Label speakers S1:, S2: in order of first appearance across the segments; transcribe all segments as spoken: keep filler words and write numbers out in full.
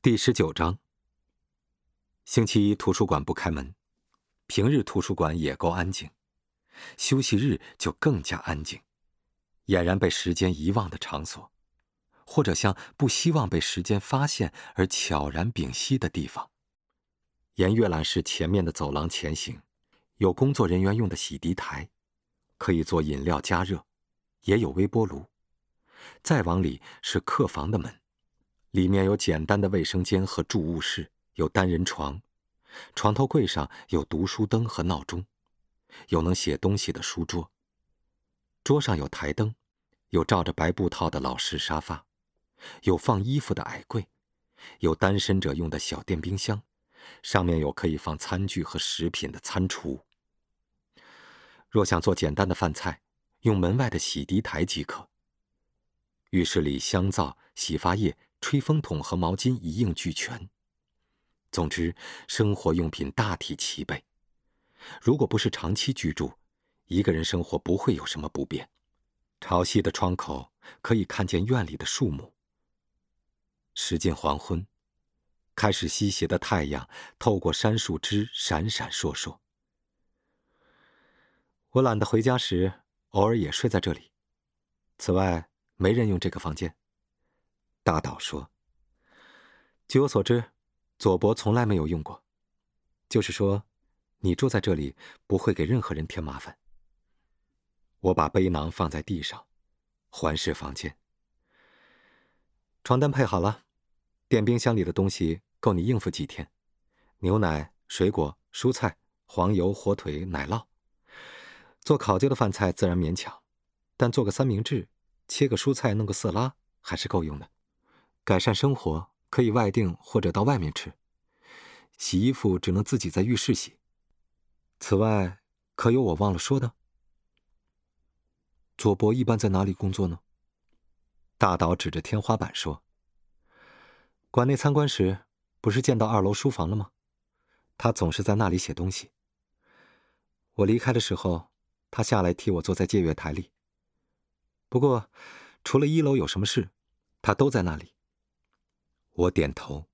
S1: 第十九章。星期一图书馆不开门，平日图书馆也够安静，休息日就更加安静，俨然被时间遗忘的场所，或者像不希望被时间发现而悄然屏息的地方。沿阅览室前面的走廊前行，有工作人员用的洗涤台，可以做饮料加热，也有微波炉。再往里是客房的门，里面有简单的卫生间和住务室，有单人床，床头柜上有读书灯和闹钟，有能写东西的书桌，桌上有台灯，有罩着白布套的老式沙发，有放衣服的矮柜，有单身者用的小电冰箱，上面有可以放餐具和食品的餐橱。若想做简单的饭菜，用门外的洗涤台即可。浴室里香皂、洗发液、吹风筒和毛巾一应俱全。总之，生活用品大体齐备。如果不是长期居住，一个人生活不会有什么不便。朝西的窗口可以看见院里的树木。时近黄昏，开始西斜的太阳透过杉树枝闪闪烁烁。我懒得回家时，偶尔也睡在这里。此外，没人用这个房间。大岛说，据我所知，佐伯从来没有用过。就是说，你住在这里不会给任何人添麻烦。我把背囊放在地上，环视房间。床单配好了，电冰箱里的东西够你应付几天。牛奶、水果、蔬菜、黄油、火腿、奶酪。做考究的饭菜自然勉强，但做个三明治，切个蔬菜，弄个色拉，还是够用的。改善生活可以外订或者到外面吃。洗衣服只能自己在浴室洗。此外，可有我忘了说的？佐伯一般在哪里工作呢？大岛指着天花板说，馆内参观时不是见到二楼书房了吗？他总是在那里写东西。我离开的时候，他下来替我坐在借阅台里。不过除了一楼有什么事，他都在那里。我点头。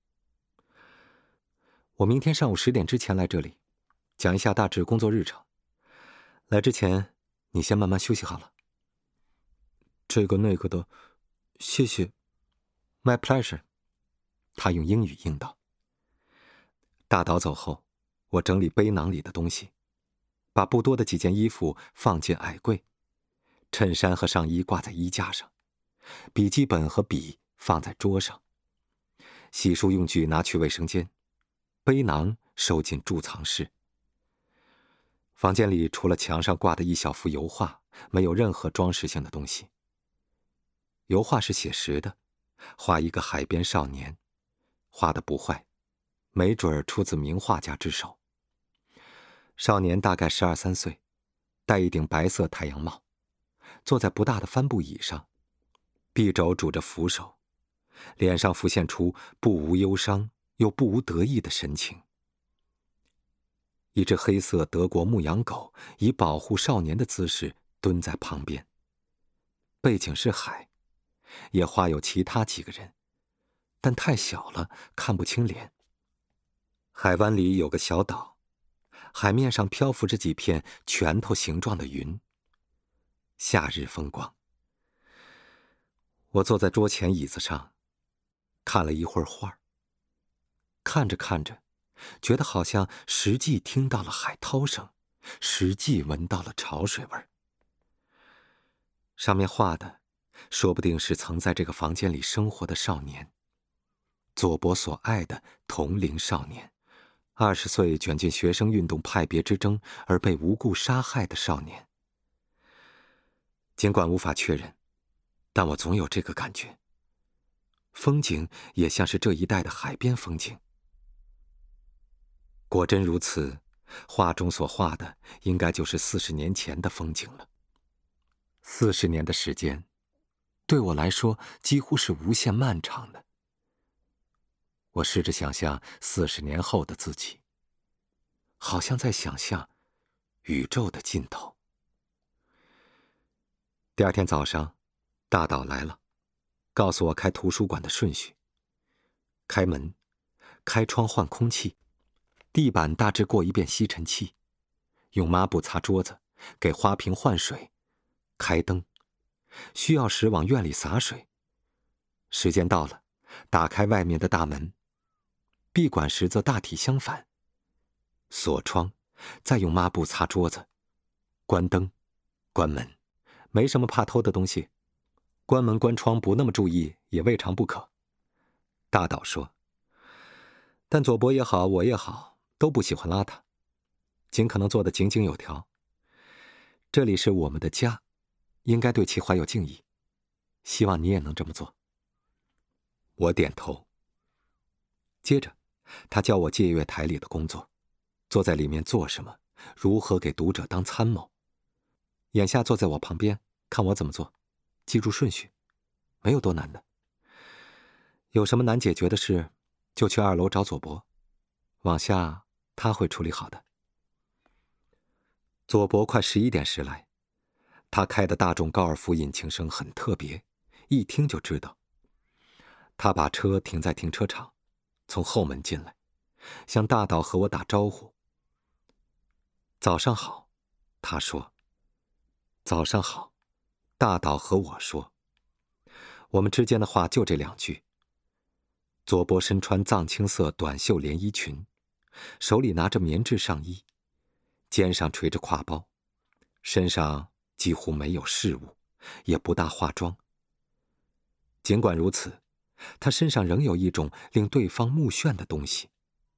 S1: 我明天上午十点之前来这里，讲一下大致工作日程。来之前，你先慢慢休息好了。这个那个的，谢谢。My pleasure。他用英语应道。大岛走后，我整理背囊里的东西，把不多的几件衣服放进矮柜，衬衫和上衣挂在衣架上，笔记本和笔放在桌上，洗漱用具拿去卫生间，背囊收进贮藏室。房间里除了墙上挂的一小幅油画，没有任何装饰性的东西。油画是写实的，画一个海边少年，画得不坏，没准儿出自名画家之手。少年大概十二三岁，戴一顶白色太阳帽，坐在不大的帆布椅上，臂肘拄着扶手，脸上浮现出不无忧伤又不无得意的神情。一只黑色德国牧羊狗以保护少年的姿势蹲在旁边。背景是海，也画有其他几个人，但太小了，看不清脸。海湾里有个小岛，海面上漂浮着几片拳头形状的云。夏日风光。我坐在桌前椅子上，看了一会儿画。看着看着，觉得好像实际听到了海涛声，实际闻到了潮水味儿。上面画的，说不定是曾在这个房间里生活的少年，佐伯所爱的同龄少年，二十岁卷进学生运动派别之争而被无故杀害的少年。尽管无法确认，但我总有这个感觉。风景也像是这一带的海边风景。果真如此，画中所画的应该就是四十年前的风景了。四十年的时间，对我来说几乎是无限漫长的。我试着想象四十年后的自己，好像在想象宇宙的尽头。第二天早上，大岛来了，告诉我开图书馆的顺序。开门开窗换空气，地板大致过一遍吸尘器，用抹布擦桌子，给花瓶换水，开灯，需要时往院里洒水。时间到了，打开外面的大门，闭馆时则大体相反，锁窗，再用抹布擦桌子，关灯，关门，没什么怕偷的东西，关门关窗不那么注意也未尝不可。大岛说，但左伯也好，我也好，都不喜欢邋遢，尽可能做得井井有条。这里是我们的家，应该对其怀有敬意，希望你也能这么做。我点头。接着他教我借阅台里的工作，坐在里面做什么，如何给读者当参谋。眼下坐在我旁边，看我怎么做，记住顺序，没有多难的。有什么难解决的事，就去二楼找左伯，往下他会处理好的。左伯快十一点时来，他开的大众高尔夫引擎声很特别，一听就知道。他把车停在停车场，从后门进来，向大岛和我打招呼。早上好，他说。早上好，大岛和我说。我们之间的话就这两句。左伯身穿藏青色短袖连衣裙，手里拿着棉质上衣，肩上垂着挎包，身上几乎没有饰物，也不大化妆。尽管如此，他身上仍有一种令对方目眩的东西。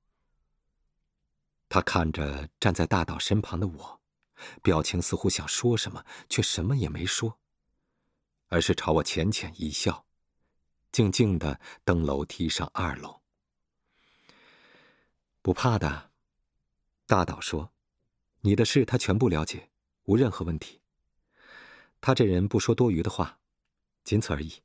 S1: 他看着站在大岛身旁的我，表情似乎想说什么，却什么也没说，而是朝我浅浅一笑，静静地登楼梯上二楼。不怕的，大岛说，你的事他全部了解，无任何问题。他这人不说多余的话，仅此而已。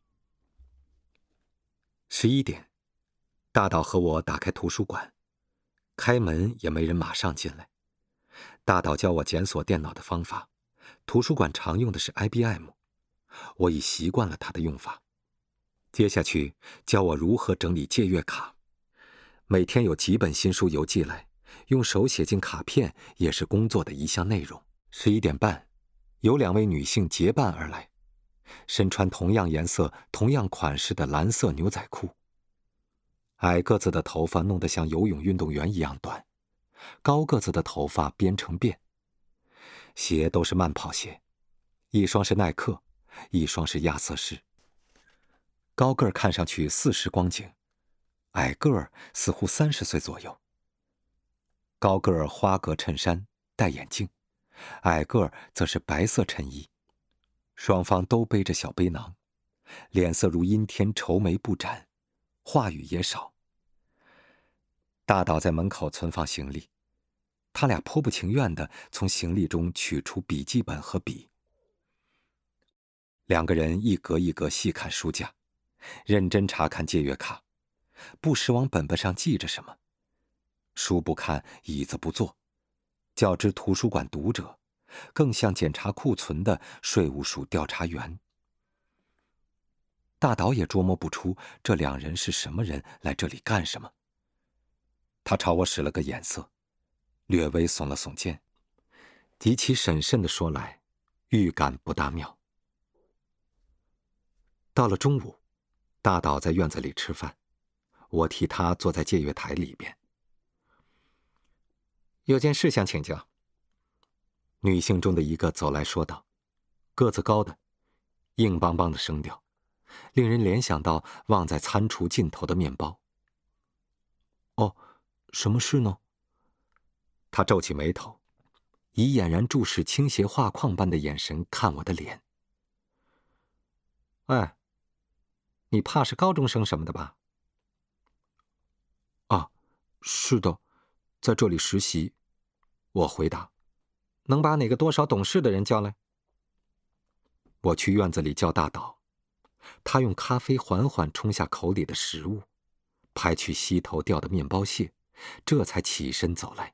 S1: 十一点，大岛和我打开图书馆，开门也没人马上进来。大岛教我检索电脑的方法，图书馆常用的是 I B M， 我已习惯了它的用法。接下去教我如何整理借阅卡，每天有几本新书邮寄来，用手写进卡片也是工作的一项内容。十一点半，有两位女性结伴而来，身穿同样颜色、同样款式的蓝色牛仔裤。矮个子的头发弄得像游泳运动员一样短，高个子的头发编成辫。鞋都是慢跑鞋，一双是耐克，一双是亚瑟士。高个儿看上去四十光景，矮个儿似乎三十岁左右。高个儿花格衬衫，戴眼镜，矮个儿则是白色衬衣。双方都背着小背囊，脸色如阴天，愁眉不展，话语也少。大岛在门口存放行李，他俩颇不情愿地从行李中取出笔记本和笔。两个人一格一格细看书架，认真查看借阅卡，不时往本本上记着什么。书不看，椅子不坐，较之图书馆读者，更像检查库存的税务署调查员。大岛也捉摸不出这两人是什么人，来这里干什么。他朝我使了个眼色，略微耸了耸肩，极其审慎地说来，预感不大妙。到了中午，大岛在院子里吃饭，我替他坐在借阅台里边。有件事想请教。女性中的一个走来说道，个子高的，硬邦邦的声调，令人联想到望在餐厨尽头的面包。哦，什么事呢？他皱起眉头，以俨然注视倾斜画框般的眼神看我的脸。哎，你怕是高中生什么的吧？啊，是的，在这里实习。我回答。能把哪个多少懂事的人叫来？我去院子里叫大岛，他用咖啡缓缓冲下口里的食物，拍去膝头掉的面包屑，这才起身走来。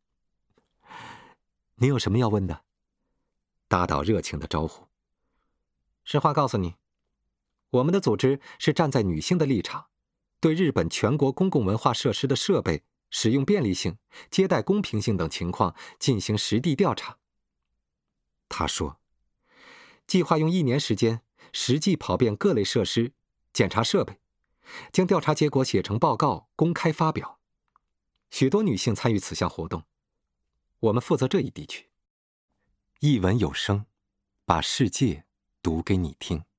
S1: 你有什么要问的？大岛热情地招呼。实话告诉你，我们的组织是站在女性的立场， 对日本全国公共文化设施的设备、使用便利性、接待公平性等情况进行实地调查。他说，计划用一年时间实际跑遍各类设施，检查设备，将调查结果写成报告公开发表。许多女性参与此项活动，我们负责这一地区。一文有声，把世界读给你听。